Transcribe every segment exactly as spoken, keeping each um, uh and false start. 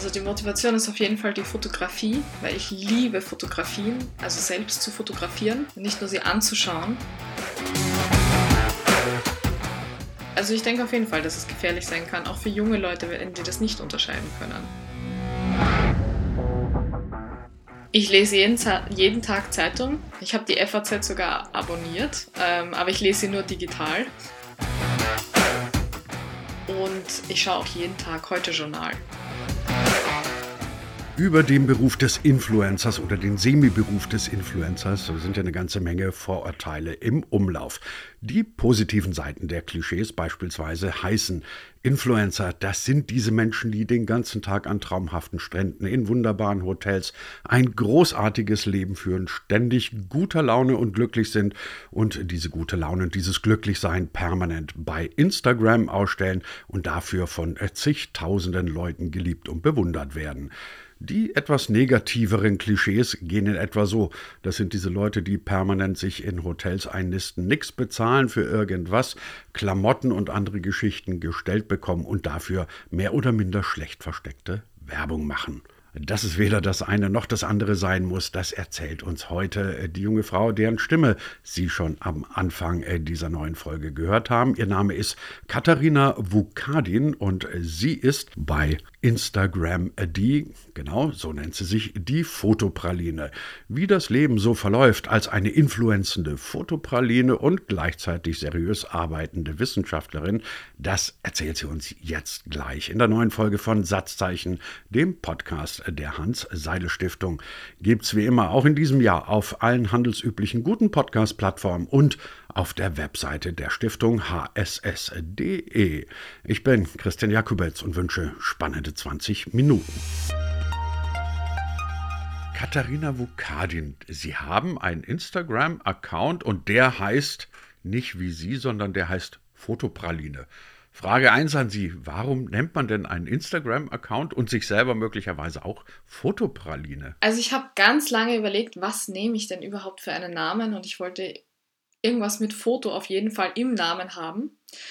Also die Motivation ist auf jeden Fall die Fotografie, weil ich liebe Fotografien, also selbst zu fotografieren, nicht nur sie anzuschauen. Also ich denke auf jeden Fall, dass es gefährlich sein kann, auch für junge Leute, wenn die das nicht unterscheiden können. Ich lese jeden, jeden Tag Zeitung. Ich habe die F A Z sogar abonniert, ähm, aber ich lese sie nur digital. Und ich schaue auch jeden Tag Heute-Journal. Über den Beruf des Influencers oder den Semi-Beruf des Influencers sind ja eine ganze Menge Vorurteile im Umlauf. Die positiven Seiten der Klischees beispielsweise heißen: Influencer, das sind diese Menschen, die den ganzen Tag an traumhaften Stränden, in wunderbaren Hotels ein großartiges Leben führen, ständig guter Laune und glücklich sind und diese gute Laune und dieses Glücklichsein permanent bei Instagram ausstellen und dafür von zigtausenden Leuten geliebt und bewundert werden. Die etwas negativeren Klischees gehen in etwa so: Das sind diese Leute, die permanent sich in Hotels einnisten, nichts bezahlen für irgendwas, Klamotten und andere Geschichten gestellt bekommen und dafür mehr oder minder schlecht versteckte Werbung machen. Dass es weder das eine noch das andere sein muss, das erzählt uns heute die junge Frau, deren Stimme Sie schon am Anfang dieser neuen Folge gehört haben. Ihr Name ist Katharina Vukadin und sie ist bei Instagram die, genau, so nennt sie sich, die Fotopraline. Wie das Leben so verläuft als eine influenzende Fotopraline und gleichzeitig seriös arbeitende Wissenschaftlerin, das erzählt sie uns jetzt gleich in der neuen Folge von Satzzeichen, dem Podcast der Hans-Seidel-Stiftung. Gibt's wie immer auch in diesem Jahr auf allen handelsüblichen guten Podcast-Plattformen und auf der Webseite der Stiftung h s s punkt d e. Ich bin Christian Jakubetz und wünsche spannende zwanzig Minuten. Katharina Vukadin, Sie haben einen Instagram-Account und der heißt nicht wie Sie, sondern der heißt Fotopraline. Frage eins an Sie: Warum nennt man denn einen Instagram-Account und sich selber möglicherweise auch Fotopraline? Also ich habe ganz lange überlegt, was nehme ich denn überhaupt für einen Namen, und ich wollte irgendwas mit Foto auf jeden Fall im Namen haben.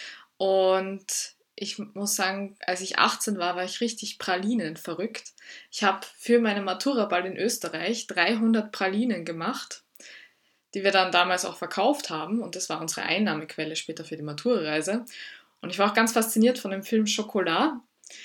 Und ich muss sagen, als ich achtzehn war, war ich richtig Pralinen verrückt. Ich habe für meine Matura-Ball in Österreich dreihundert Pralinen gemacht, die wir dann damals auch verkauft haben, und das war unsere Einnahmequelle später für die Matura-Reise. Und ich war auch ganz fasziniert von dem Film Schokolade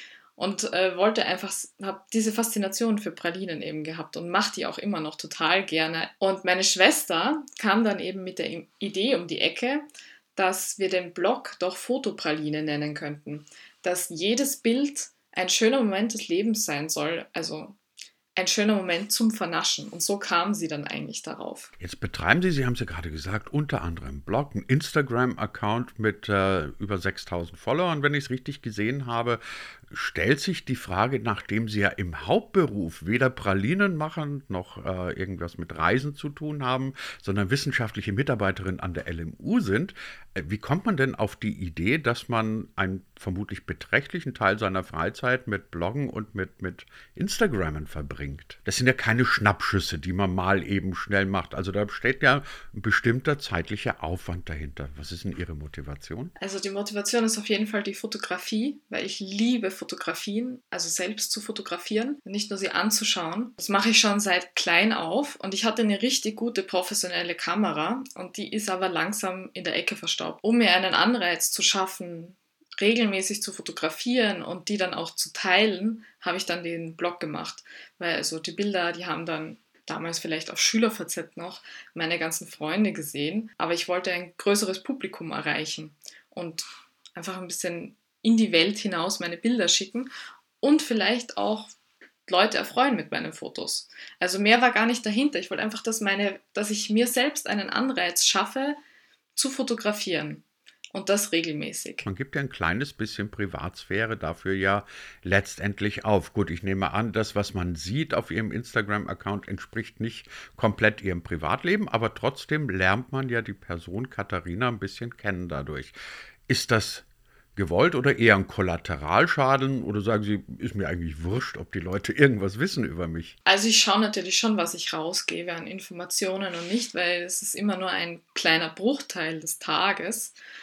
und äh, wollte einfach, habe diese Faszination für Pralinen eben gehabt und mache die auch immer noch total gerne. Und meine Schwester kam dann eben mit der Idee um die Ecke, dass wir den Blog doch Fotopraline nennen könnten. Dass jedes Bild ein schöner Moment des Lebens sein soll, also ein schöner Moment zum Vernaschen. Und so kam sie dann eigentlich darauf. Jetzt betreiben Sie, Sie haben es ja gerade gesagt, unter anderem Blog, einen Instagram-Account mit äh, über sechstausend Followern, wenn ich es richtig gesehen habe. Stellt sich die Frage, nachdem Sie ja im Hauptberuf weder Pralinen machen noch äh, irgendwas mit Reisen zu tun haben, sondern wissenschaftliche Mitarbeiterin an der L M U sind, äh, wie kommt man denn auf die Idee, dass man einen vermutlich beträchtlichen Teil seiner Freizeit mit Bloggen und mit, mit Instagrammen verbringt? Das sind ja keine Schnappschüsse, die man mal eben schnell macht. Also da steht ja ein bestimmter zeitlicher Aufwand dahinter. Was ist denn Ihre Motivation? Also die Motivation ist auf jeden Fall die Fotografie, weil ich liebe Fotografien, also selbst zu fotografieren, nicht nur sie anzuschauen. Das mache ich schon seit klein auf, und ich hatte eine richtig gute professionelle Kamera, und die ist aber langsam in der Ecke verstaubt. Um mir einen Anreiz zu schaffen, regelmäßig zu fotografieren und die dann auch zu teilen, habe ich dann den Blog gemacht, weil also die Bilder, die haben dann damals vielleicht auf SchülerVZ noch meine ganzen Freunde gesehen, aber ich wollte ein größeres Publikum erreichen und einfach ein bisschen in die Welt hinaus meine Bilder schicken und vielleicht auch Leute erfreuen mit meinen Fotos. Also mehr war gar nicht dahinter. Ich wollte einfach, dass, meine, dass ich mir selbst einen Anreiz schaffe, zu fotografieren. Und das regelmäßig. Man gibt ja ein kleines bisschen Privatsphäre dafür ja letztendlich auf. Gut, ich nehme an, das, was man sieht auf Ihrem Instagram-Account, entspricht nicht komplett Ihrem Privatleben, aber trotzdem lernt man ja die Person Katharina ein bisschen kennen dadurch. Ist das gewollt oder eher ein Kollateralschaden? Oder sagen Sie, ist mir eigentlich wurscht, ob die Leute irgendwas wissen über mich? Also ich schaue natürlich schon, was ich rausgebe an Informationen und nicht, weil es ist immer nur ein kleiner Bruchteil des Tages.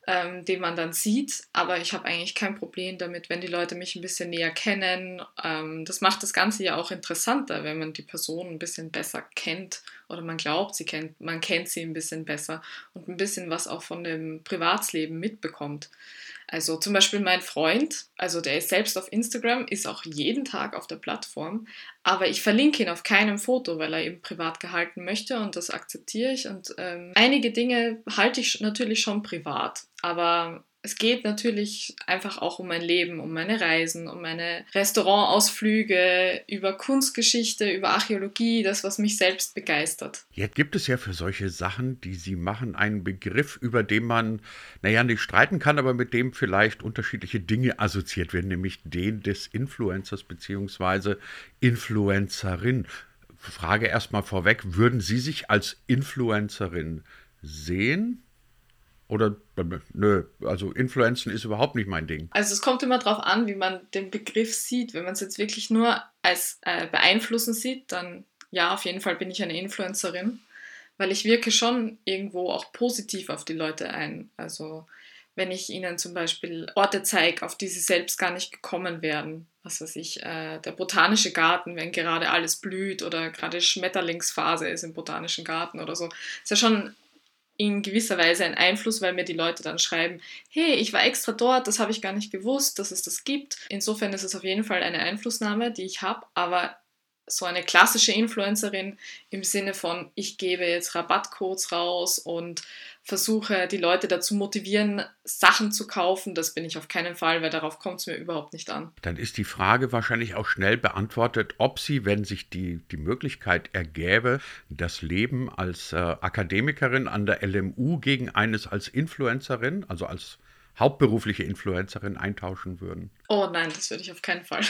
ähm, den man dann sieht. Aber ich habe eigentlich kein Problem damit, wenn die Leute mich ein bisschen näher kennen. Ähm, das macht das Ganze ja auch interessanter, wenn man die Person ein bisschen besser kennt oder man glaubt, sie kennt, man kennt sie ein bisschen besser und ein bisschen was auch von dem Privatsleben mitbekommt. Also zum Beispiel mein Freund, also der ist selbst auf Instagram, ist auch jeden Tag auf der Plattform, aber ich verlinke ihn auf keinem Foto, weil er eben privat gehalten möchte und das akzeptiere ich. Und ähm, einige Dinge halte ich natürlich schon privat, aber es geht natürlich einfach auch um mein Leben, um meine Reisen, um meine Restaurantausflüge, über Kunstgeschichte, über Archäologie, das, was mich selbst begeistert. Jetzt gibt es ja für solche Sachen, die Sie machen, einen Begriff, über den man, naja, nicht streiten kann, aber mit dem vielleicht unterschiedliche Dinge assoziiert werden, nämlich den des Influencers bzw. Influencerin. Frage erstmal vorweg, würden Sie sich als Influencerin sehen? Oder, nö, also Influenzen ist überhaupt nicht mein Ding. Also es kommt immer darauf an, wie man den Begriff sieht. Wenn man es jetzt wirklich nur als äh, beeinflussen sieht, dann ja, auf jeden Fall bin ich eine Influencerin, weil ich wirke schon irgendwo auch positiv auf die Leute ein. Also wenn ich ihnen zum Beispiel Orte zeige, auf die sie selbst gar nicht gekommen wären, was weiß ich, äh, der botanische Garten, wenn gerade alles blüht oder gerade Schmetterlingsphase ist im botanischen Garten oder so, ist ja schon in gewisser Weise ein Einfluss, weil mir die Leute dann schreiben, hey, ich war extra dort, das habe ich gar nicht gewusst, dass es das gibt. Insofern ist es auf jeden Fall eine Einflussnahme, die ich habe, aber so eine klassische Influencerin im Sinne von, ich gebe jetzt Rabattcodes raus und versuche die Leute dazu motivieren, Sachen zu kaufen, das bin ich auf keinen Fall, weil darauf kommt es mir überhaupt nicht an. Dann ist die Frage wahrscheinlich auch schnell beantwortet, ob Sie, wenn sich die, die Möglichkeit ergäbe, das Leben als äh, Akademikerin an der L M U gegen eines als Influencerin, also als hauptberufliche Influencerin eintauschen würden. Oh nein, das würde ich auf keinen Fall.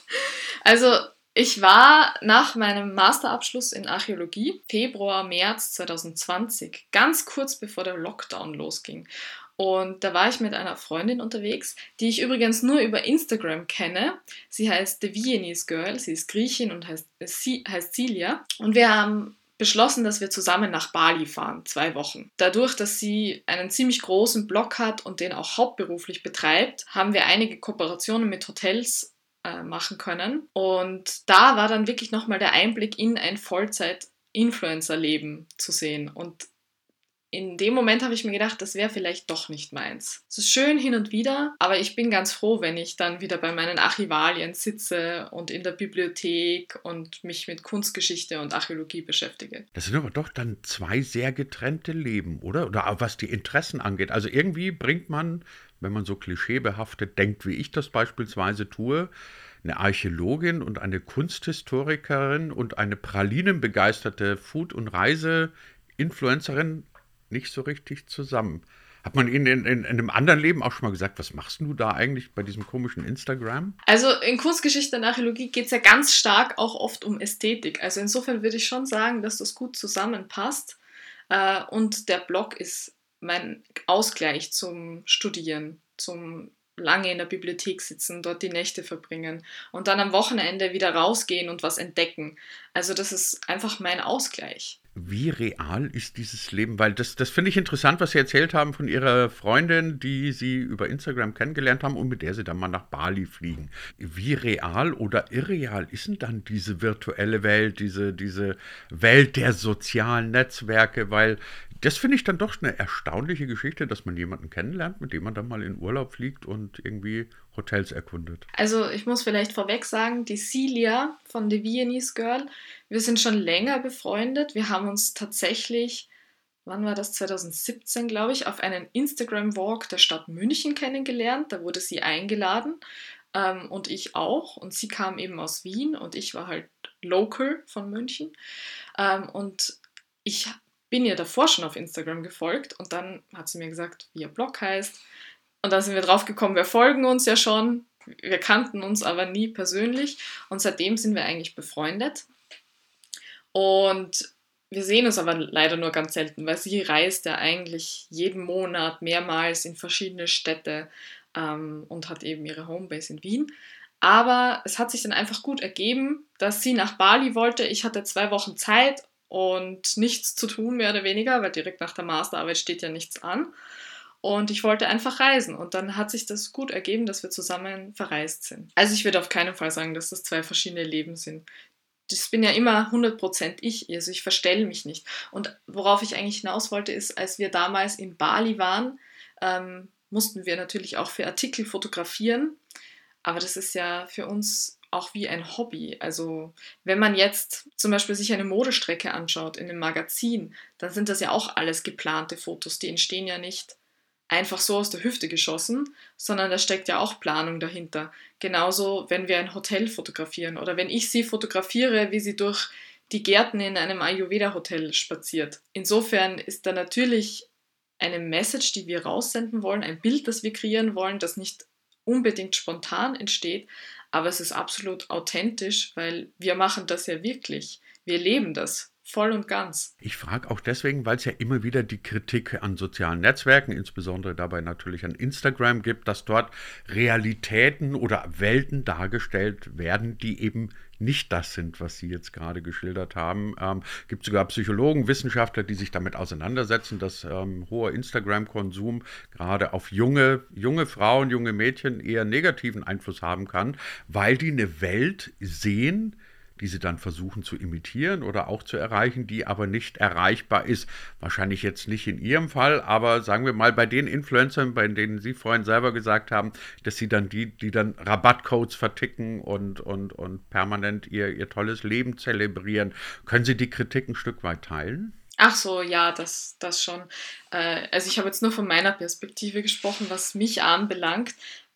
Also ich war nach meinem Masterabschluss in Archäologie Februar, März zwanzig zwanzig, ganz kurz bevor der Lockdown losging. Und da war ich mit einer Freundin unterwegs, die ich übrigens nur über Instagram kenne. Sie heißt The Viennese Girl, sie ist Griechin und heißt, sie heißt Celia. Und wir haben beschlossen, dass wir zusammen nach Bali fahren, zwei Wochen. Dadurch, dass sie einen ziemlich großen Blog hat und den auch hauptberuflich betreibt, haben wir einige Kooperationen mit Hotels machen können. Und da war dann wirklich nochmal der Einblick in ein Vollzeit-Influencer-Leben zu sehen. Und in dem Moment habe ich mir gedacht, das wäre vielleicht doch nicht meins. Es ist schön hin und wieder, aber ich bin ganz froh, wenn ich dann wieder bei meinen Archivalien sitze und in der Bibliothek und mich mit Kunstgeschichte und Archäologie beschäftige. Das sind aber doch dann zwei sehr getrennte Leben, oder? Oder auch was die Interessen angeht. Also irgendwie bringt man, wenn man so klischeebehaftet denkt, wie ich das beispielsweise tue, eine Archäologin und eine Kunsthistorikerin und eine pralinenbegeisterte Food- und Reise-Influencerin nicht so richtig zusammen. Hat man Ihnen in, in, in einem anderen Leben auch schon mal gesagt, was machst du da eigentlich bei diesem komischen Instagram? Also in Kunstgeschichte und Archäologie geht es ja ganz stark auch oft um Ästhetik. Also insofern würde ich schon sagen, dass das gut zusammenpasst. Äh, und der Blog ist mein Ausgleich zum Studieren, zum lange in der Bibliothek sitzen, dort die Nächte verbringen und dann am Wochenende wieder rausgehen und was entdecken. Also das ist einfach mein Ausgleich. Wie real ist dieses Leben? Weil das, das finde ich interessant, was Sie erzählt haben von Ihrer Freundin, die Sie über Instagram kennengelernt haben und mit der Sie dann mal nach Bali fliegen. Wie real oder irreal ist denn dann diese virtuelle Welt, diese, diese Welt der sozialen Netzwerke? Weil das finde ich dann doch eine erstaunliche Geschichte, dass man jemanden kennenlernt, mit dem man dann mal in Urlaub fliegt und irgendwie Hotels erkundet. Also ich muss vielleicht vorweg sagen, die Celia von The Viennese Girl, wir sind schon länger befreundet. Wir haben uns tatsächlich, wann war das, zwanzig siebzehn glaube ich, auf einen Instagram-Walk der Stadt München kennengelernt. Da wurde sie eingeladen ähm, und ich auch. Und sie kam eben aus Wien und ich war halt local von München. Ähm, und ich bin ihr davor schon auf Instagram gefolgt und dann hat sie mir gesagt, wie ihr Blog heißt. Und dann sind wir drauf gekommen, wir folgen uns ja schon, wir kannten uns aber nie persönlich und seitdem sind wir eigentlich befreundet. Und wir sehen uns aber leider nur ganz selten, weil sie reist ja eigentlich jeden Monat mehrmals in verschiedene Städte ähm, und hat eben ihre Homebase in Wien. Aber es hat sich dann einfach gut ergeben, dass sie nach Bali wollte. Ich hatte zwei Wochen Zeit und nichts zu tun, mehr oder weniger, weil direkt nach der Masterarbeit steht ja nichts an. Und ich wollte einfach reisen. Und dann hat sich das gut ergeben, dass wir zusammen verreist sind. Also ich würde auf keinen Fall sagen, dass das zwei verschiedene Leben sind. Das bin ja immer hundert Prozent ich, also ich verstelle mich nicht. Und worauf ich eigentlich hinaus wollte, ist, als wir damals in Bali waren, ähm, mussten wir natürlich auch für Artikel fotografieren. Aber das ist ja für uns auch wie ein Hobby. Also wenn man jetzt zum Beispiel sich eine Modestrecke anschaut in einem Magazin, dann sind das ja auch alles geplante Fotos. Die entstehen ja nicht einfach so aus der Hüfte geschossen, sondern da steckt ja auch Planung dahinter. Genauso, wenn wir ein Hotel fotografieren oder wenn ich sie fotografiere, wie sie durch die Gärten in einem Ayurveda-Hotel spaziert. Insofern ist da natürlich eine Message, die wir raussenden wollen, ein Bild, das wir kreieren wollen, das nicht unbedingt spontan entsteht, aber es ist absolut authentisch, weil wir machen das ja wirklich. Wir leben das. Voll und ganz. Ich frage auch deswegen, weil es ja immer wieder die Kritik an sozialen Netzwerken, insbesondere dabei natürlich an Instagram gibt, dass dort Realitäten oder Welten dargestellt werden, die eben nicht das sind, was Sie jetzt gerade geschildert haben. Ähm, gibt sogar Psychologen, Wissenschaftler, die sich damit auseinandersetzen, dass ähm, hoher Instagram-Konsum gerade auf junge, junge Frauen, junge Mädchen eher negativen Einfluss haben kann, weil die eine Welt sehen, die sie dann versuchen zu imitieren oder auch zu erreichen, die aber nicht erreichbar ist. Wahrscheinlich jetzt nicht in Ihrem Fall, aber sagen wir mal bei den Influencern, bei denen Sie vorhin selber gesagt haben, dass sie dann die, die dann Rabattcodes verticken und, und, und permanent ihr, ihr tolles Leben zelebrieren. Können Sie die Kritik ein Stück weit teilen? Ach so, ja, das, das schon. Äh, also ich habe jetzt nur von meiner Perspektive gesprochen, was mich anbelangt.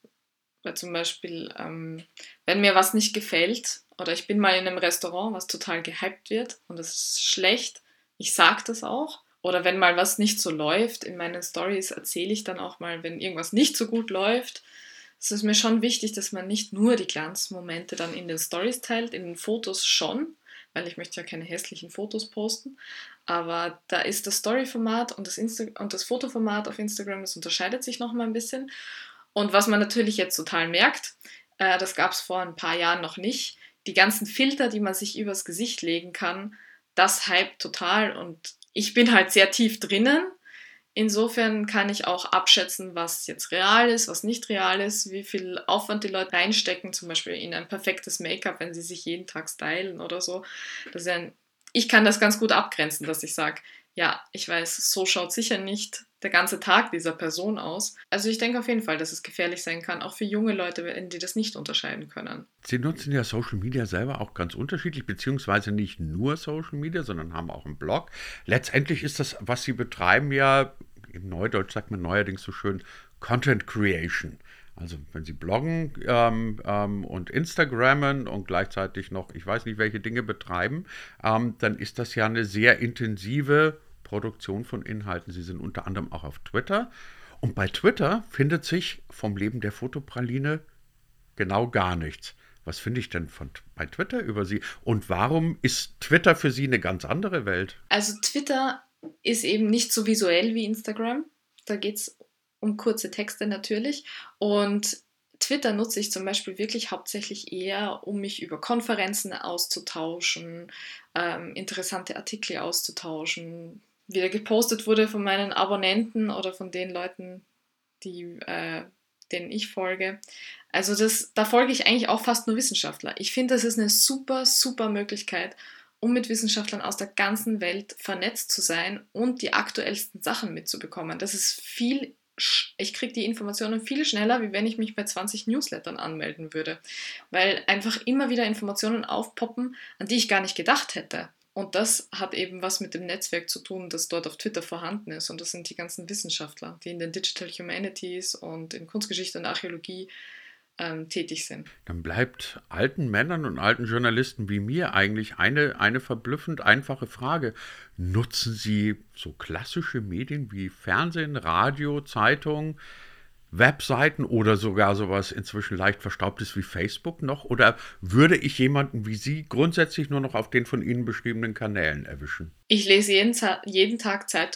Weil zum Beispiel, ähm, wenn mir was nicht gefällt oder ich bin mal in einem Restaurant, was total gehypt wird und das ist schlecht, ich sage das auch. Oder wenn mal was nicht so läuft, in meinen Stories erzähle ich dann auch mal, wenn irgendwas nicht so gut läuft. Es ist mir schon wichtig, dass man nicht nur die Glanzmomente dann in den Stories teilt, in den Fotos schon, weil ich möchte ja keine hässlichen Fotos posten. Aber da ist das Story-Format und das, Insta- und das Fotoformat auf Instagram, das unterscheidet sich nochmal ein bisschen. Und was man natürlich jetzt total merkt, äh, das gab es vor ein paar Jahren noch nicht, die ganzen Filter, die man sich übers Gesicht legen kann, das hypt total und ich bin halt sehr tief drinnen. Insofern kann ich auch abschätzen, was jetzt real ist, was nicht real ist, wie viel Aufwand die Leute reinstecken, zum Beispiel in ein perfektes Make-up, wenn sie sich jeden Tag stylen oder so. Das ist ein, ich kann das ganz gut abgrenzen, dass ich sage, ja, ich weiß, so schaut sicher nicht der ganze Tag dieser Person aus. Also ich denke auf jeden Fall, dass es gefährlich sein kann, auch für junge Leute, wenn die das nicht unterscheiden können. Sie nutzen ja Social Media selber auch ganz unterschiedlich, beziehungsweise nicht nur Social Media, sondern haben auch einen Blog. Letztendlich ist das, was Sie betreiben, ja, im Neudeutsch sagt man neuerdings so schön, Content Creation. Also wenn Sie bloggen ähm, ähm, und Instagrammen und gleichzeitig noch, ich weiß nicht, welche Dinge betreiben, ähm, dann ist das ja eine sehr intensive Produktion von Inhalten. Sie sind unter anderem auch auf Twitter. Und bei Twitter findet sich vom Leben der Fotopraline genau gar nichts. Was finde ich denn von, bei Twitter über Sie? Und warum ist Twitter für Sie eine ganz andere Welt? Also Twitter ist eben nicht so visuell wie Instagram. Da geht es um kurze Texte natürlich. Und Twitter nutze ich zum Beispiel wirklich hauptsächlich eher, um mich über Konferenzen auszutauschen, ähm, interessante Artikel auszutauschen, wie der gepostet wurde von meinen Abonnenten oder von den Leuten, die, äh, denen ich folge. Also das, da folge ich eigentlich auch fast nur Wissenschaftler. Ich finde, das ist eine super, super Möglichkeit, um mit Wissenschaftlern aus der ganzen Welt vernetzt zu sein und die aktuellsten Sachen mitzubekommen. Das ist viel, ich kriege die Informationen viel schneller, wie wenn ich mich bei zwanzig Newslettern anmelden würde, weil einfach immer wieder Informationen aufpoppen, an die ich gar nicht gedacht hätte. Und das hat eben was mit dem Netzwerk zu tun, das dort auf Twitter vorhanden ist. Und das sind die ganzen Wissenschaftler, die in den Digital Humanities und in Kunstgeschichte und Archäologie ähm, tätig sind. Dann bleibt alten Männern und alten Journalisten wie mir eigentlich eine, eine verblüffend einfache Frage. Nutzen Sie so klassische Medien wie Fernsehen, Radio, Zeitung, Webseiten oder sogar sowas inzwischen leicht Verstaubtes wie Facebook noch? Oder würde ich jemanden wie Sie grundsätzlich nur noch auf den von Ihnen beschriebenen Kanälen erwischen? Ich lese jeden, jeden Tag Zeitung. Ich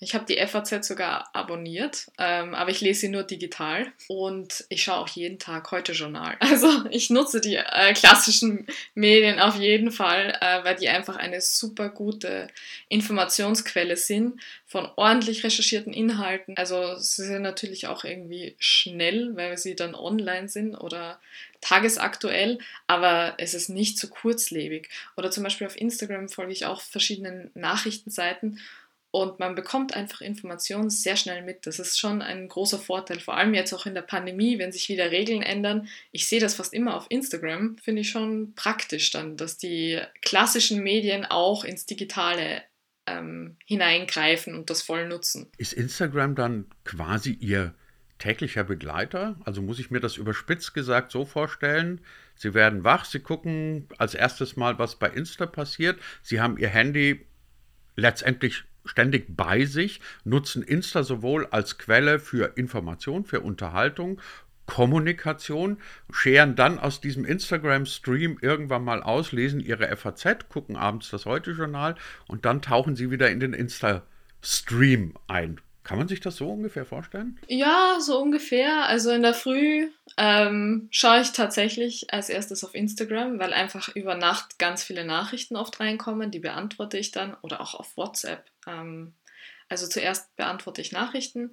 Ich habe die F A Z sogar abonniert, ähm, aber ich lese sie nur digital und ich schaue auch jeden Tag Heute-Journal. Also ich nutze die äh, klassischen Medien auf jeden Fall, äh, weil die einfach eine super gute Informationsquelle sind von ordentlich recherchierten Inhalten. Also sie sind natürlich auch irgendwie schnell, weil sie dann online sind oder tagesaktuell, aber es ist nicht so kurzlebig. Oder zum Beispiel auf Instagram folge ich auch verschiedenen Nachrichtenseiten und man bekommt einfach Informationen sehr schnell mit. Das ist schon ein großer Vorteil, vor allem jetzt auch in der Pandemie, wenn sich wieder Regeln ändern. Ich sehe das fast immer auf Instagram, finde ich schon praktisch dann, dass die klassischen Medien auch ins Digitale ähm, hineingreifen und das voll nutzen. Ist Instagram dann quasi Ihr täglicher Begleiter? Also muss ich mir das überspitzt gesagt so vorstellen, Sie werden wach, Sie gucken als erstes mal, was bei Insta passiert, Sie haben Ihr Handy letztendlich ständig bei sich, nutzen Insta sowohl als Quelle für Information, für Unterhaltung, Kommunikation, scheren dann aus diesem Instagram-Stream irgendwann mal aus, lesen ihre F A Z, gucken abends das Heute-Journal und dann tauchen sie wieder in den Insta-Stream ein. Kann man sich das so ungefähr vorstellen? Ja, so ungefähr. Also in der Früh ähm, schaue ich tatsächlich als erstes auf Instagram, weil einfach über Nacht ganz viele Nachrichten oft reinkommen, die beantworte ich dann oder auch auf WhatsApp. Ähm, also zuerst beantworte ich Nachrichten,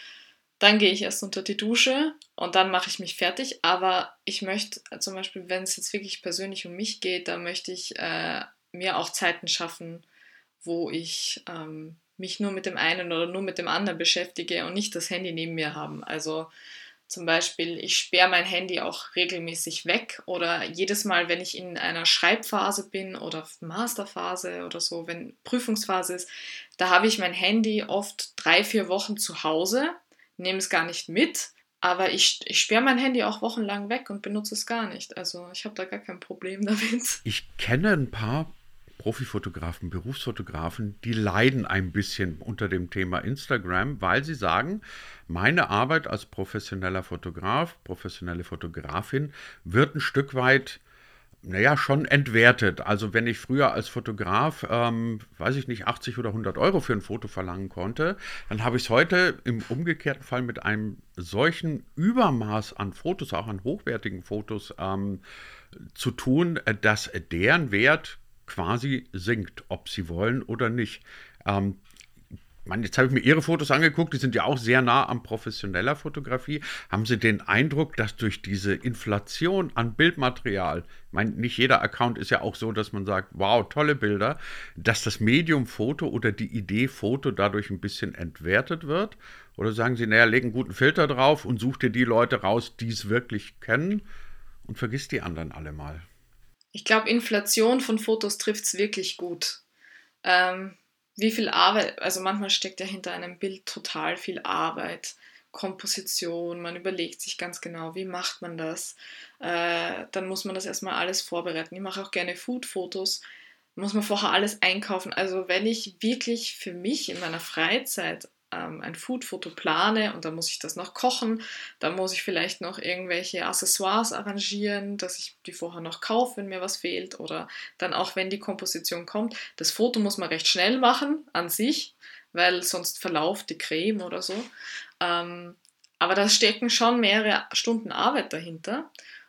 dann gehe ich erst unter die Dusche und dann mache ich mich fertig. Aber ich möchte zum Beispiel, wenn es jetzt wirklich persönlich um mich geht, dann möchte ich äh, mir auch Zeiten schaffen, wo ich ähm, mich nur mit dem einen oder nur mit dem anderen beschäftige und nicht das Handy neben mir haben. Also zum Beispiel, ich sperre mein Handy auch regelmäßig weg oder jedes Mal, wenn ich in einer Schreibphase bin oder Masterphase oder so, wenn Prüfungsphase ist, da habe ich mein Handy oft drei, vier Wochen zu Hause, nehme es gar nicht mit, aber ich, ich sperre mein Handy auch wochenlang weg und benutze es gar nicht. Also ich habe da gar kein Problem damit. Ich kenne ein paar Profifotografen, Berufsfotografen, die leiden ein bisschen unter dem Thema Instagram, weil sie sagen, meine Arbeit als professioneller Fotograf, professionelle Fotografin wird ein Stück weit, naja, schon entwertet. Also wenn ich früher als Fotograf, ähm, weiß ich nicht, achtzig oder hundert Euro für ein Foto verlangen konnte, dann habe ich es heute im umgekehrten Fall mit einem solchen Übermaß an Fotos, auch an hochwertigen Fotos, ähm, zu tun, dass deren Wert quasi sinkt, ob sie wollen oder nicht. Ähm, man, jetzt habe ich mir Ihre Fotos angeguckt, die sind ja auch sehr nah an professioneller Fotografie. Haben Sie den Eindruck, dass durch diese Inflation an Bildmaterial, ich meine, nicht jeder Account ist ja auch so, dass man sagt, wow, tolle Bilder, dass das Medium Foto oder die Idee Foto dadurch ein bisschen entwertet wird? Oder sagen Sie, naja, leg einen guten Filter drauf und such dir die Leute raus, die es wirklich kennen und vergiss die anderen alle mal? Ich glaube, Inflation von Fotos trifft es wirklich gut. Ähm, wie viel Arbeit, also manchmal steckt ja hinter einem Bild total viel Arbeit, Komposition, man überlegt sich ganz genau, wie macht man das. Äh, dann muss man das erstmal alles vorbereiten. Ich mache auch gerne Food-Fotos, muss man vorher alles einkaufen. Also wenn ich wirklich für mich in meiner Freizeit ähm, ein Food-Foto plane und dann muss ich das noch kochen, dann muss ich vielleicht noch irgendwelche Accessoires arrangieren, dass ich die vorher noch kaufe, wenn mir was fehlt oder dann auch, wenn die Komposition kommt. Das Foto muss man recht schnell machen an sich, weil sonst verlauft die Creme oder so. Ähm, aber da stecken schon mehrere Stunden Arbeit dahinter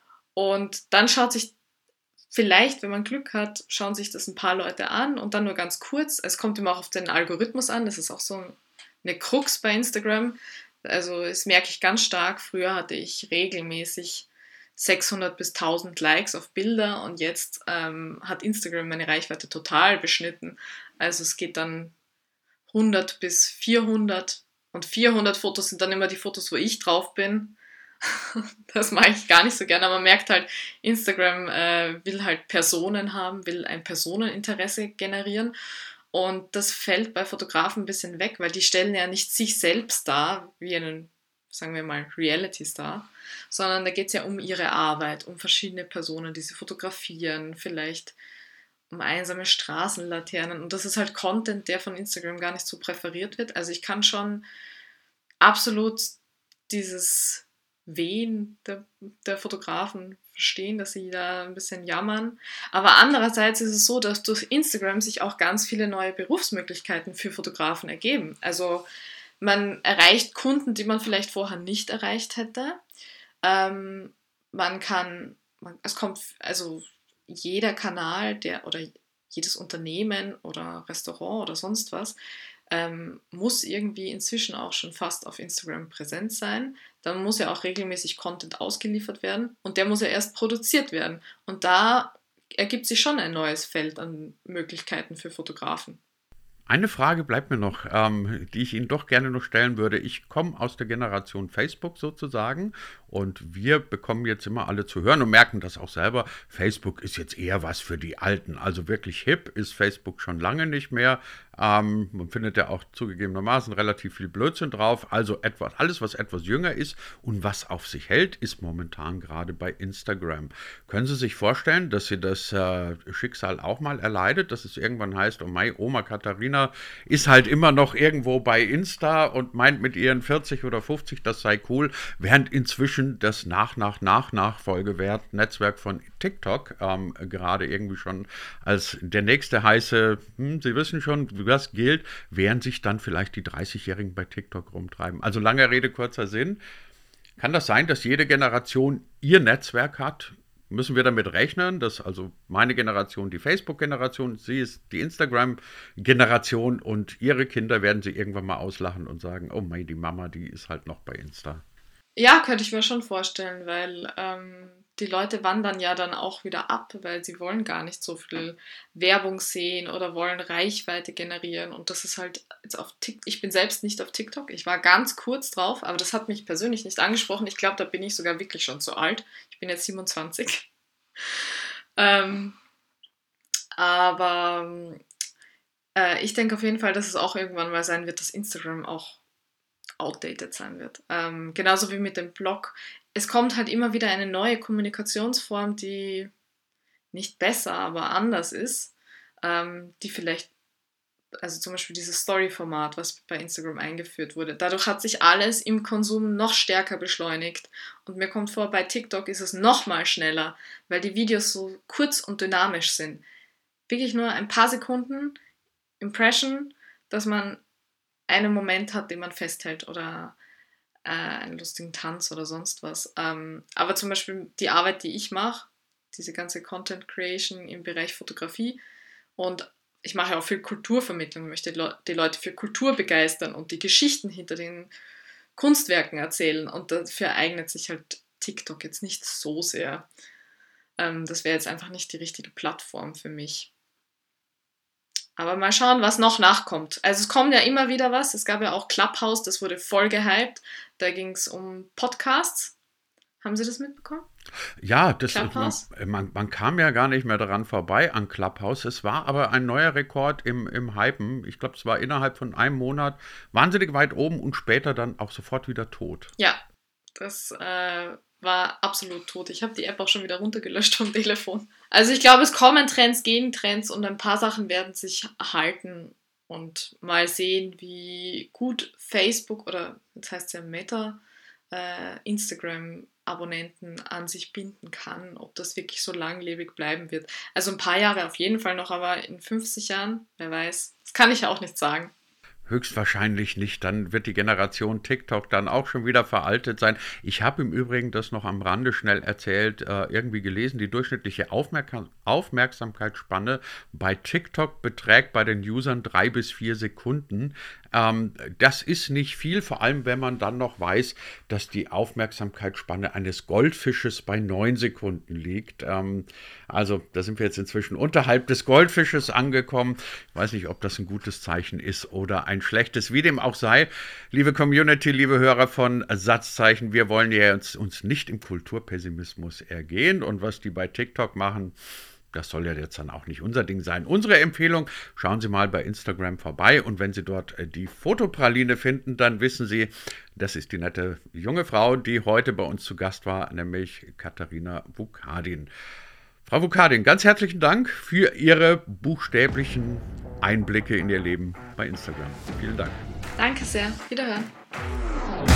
und dann schaut sich vielleicht, wenn man Glück hat, schauen sich das ein paar Leute an und dann nur ganz kurz. Es kommt immer auch auf den Algorithmus an, das ist auch so eine Krux bei Instagram. Also das merke ich ganz stark. Früher hatte ich regelmäßig sechshundert bis tausend Likes auf Bilder und jetzt ähm, hat Instagram meine Reichweite total beschnitten. Also es geht dann hundert bis vierhundert und vierhundert Fotos sind dann immer die Fotos, wo ich drauf bin. Das mag ich gar nicht so gerne, aber man merkt halt, Instagram äh, will halt Personen haben, will ein Personeninteresse generieren und das fällt bei Fotografen ein bisschen weg, weil die stellen ja nicht sich selbst dar, wie einen, sagen wir mal, Reality-Star, sondern da geht es ja um ihre Arbeit, um verschiedene Personen, die sie fotografieren, vielleicht um einsame Straßenlaternen und das ist halt Content, der von Instagram gar nicht so präferiert wird. Also ich kann schon absolut dieses Wehen der, der Fotografen verstehen, dass sie da ein bisschen jammern. Aber andererseits ist es so, dass durch Instagram sich auch ganz viele neue Berufsmöglichkeiten für Fotografen ergeben. Also man erreicht Kunden, die man vielleicht vorher nicht erreicht hätte. Ähm, man kann, man, es kommt, also jeder Kanal, der oder jedes Unternehmen oder Restaurant oder sonst was, ähm, muss irgendwie inzwischen auch schon fast auf Instagram präsent sein. Dann muss ja auch regelmäßig Content ausgeliefert werden und der muss ja erst produziert werden. Und da ergibt sich schon ein neues Feld an Möglichkeiten für Fotografen. Eine Frage bleibt mir noch, ähm, die ich Ihnen doch gerne noch stellen würde. Ich komme aus der Generation Facebook sozusagen und wir bekommen jetzt immer alle zu hören und merken das auch selber. Facebook ist jetzt eher was für die Alten. Also wirklich hip ist Facebook schon lange nicht mehr. Ähm, man findet ja auch zugegebenermaßen relativ viel Blödsinn drauf. Also etwas, alles, was etwas jünger ist und was auf sich hält, ist momentan gerade bei Instagram. Können Sie sich vorstellen, dass Sie das äh, Schicksal auch mal erleidet, dass es irgendwann heißt, oh mein, Oma Katharina ist halt immer noch irgendwo bei Insta und meint mit ihren vierzig oder fünfzig, das sei cool, während inzwischen das nach, nach, nach Nachfolgewert Netzwerk von TikTok ähm, gerade irgendwie schon als der nächste heiße, hm, Sie wissen schon, was gilt, während sich dann vielleicht die dreißigjährigen bei TikTok rumtreiben. Also lange Rede, kurzer Sinn. Kann das sein, dass jede Generation ihr Netzwerk hat? Müssen wir damit rechnen, dass also meine Generation die Facebook-Generation, sie ist die Instagram-Generation und ihre Kinder werden sie irgendwann mal auslachen und sagen, oh mein, die Mama, die ist halt noch bei Insta. Ja, könnte ich mir schon vorstellen, weil ähm, die Leute wandern ja dann auch wieder ab, weil sie wollen gar nicht so viel Werbung sehen oder wollen Reichweite generieren und das ist halt jetzt auf TikTok, ich bin selbst nicht auf TikTok, ich war ganz kurz drauf, aber das hat mich persönlich nicht angesprochen, ich glaube, da bin ich sogar wirklich schon zu alt, ich bin jetzt siebenundzwanzig. ähm, aber äh, ich denke auf jeden Fall, dass es auch irgendwann mal sein wird, dass Instagram auch outdated sein wird. Ähm, genauso wie mit dem Blog. Es kommt halt immer wieder eine neue Kommunikationsform, die nicht besser, aber anders ist, ähm, die vielleicht, also zum Beispiel dieses Story-Format, was bei Instagram eingeführt wurde. Dadurch hat sich alles im Konsum noch stärker beschleunigt. Und mir kommt vor, bei TikTok ist es noch mal schneller, weil die Videos so kurz und dynamisch sind. Wirklich nur ein paar Sekunden Impression, dass man einen Moment hat, den man festhält oder äh, einen lustigen Tanz oder sonst was. Ähm, aber zum Beispiel die Arbeit, die ich mache, diese ganze Content Creation im Bereich Fotografie und ich mache auch viel Kulturvermittlung, möchte die Leute für Kultur begeistern und die Geschichten hinter den Kunstwerken erzählen und dafür eignet sich halt TikTok jetzt nicht so sehr. Ähm, das wäre jetzt einfach nicht die richtige Plattform für mich. Aber mal schauen, was noch nachkommt. Also es kommt ja immer wieder was. Es gab ja auch Clubhouse, das wurde voll gehypt. Da ging es um Podcasts. Haben Sie das mitbekommen? Ja, das, man, man kam ja gar nicht mehr daran vorbei an Clubhouse. Es war aber ein neuer Rekord im, im Hypen. Ich glaube, es war innerhalb von einem Monat wahnsinnig weit oben und später dann auch sofort wieder tot. Ja, das äh, war absolut tot. Ich habe die App auch schon wieder runtergelöscht vom Telefon. Also ich glaube, es kommen Trends, Gegentrends und ein paar Sachen werden sich halten und mal sehen, wie gut Facebook oder jetzt heißt es ja Meta, äh, Instagram-Abonnenten an sich binden kann, ob das wirklich so langlebig bleiben wird. Also ein paar Jahre auf jeden Fall noch, aber in fünfzig Jahren, wer weiß, das kann ich ja auch nicht sagen. Höchstwahrscheinlich nicht. Dann wird die Generation TikTok dann auch schon wieder veraltet sein. Ich habe im Übrigen das noch am Rande schnell erzählt, äh, irgendwie gelesen, die durchschnittliche Aufmerk- Aufmerksamkeitsspanne bei TikTok beträgt bei den Usern drei bis vier Sekunden. Ähm, das ist nicht viel, vor allem wenn man dann noch weiß, dass die Aufmerksamkeitsspanne eines Goldfisches bei neun Sekunden liegt. Ähm, also da sind wir jetzt inzwischen unterhalb des Goldfisches angekommen. Ich weiß nicht, ob das ein gutes Zeichen ist oder ein schlechtes, wie dem auch sei. Liebe Community, liebe Hörer von Satzzeichen, wir wollen ja uns, uns nicht im Kulturpessimismus ergehen und was die bei TikTok machen, das soll ja jetzt dann auch nicht unser Ding sein. Unsere Empfehlung, schauen Sie mal bei Instagram vorbei und wenn Sie dort die Fotopraline finden, dann wissen Sie, das ist die nette junge Frau, die heute bei uns zu Gast war, nämlich Katharina Vukadin. Frau Vukadin, ganz herzlichen Dank für Ihre buchstäblichen Einblicke in Ihr Leben bei Instagram. Vielen Dank. Danke sehr. Wiederhören.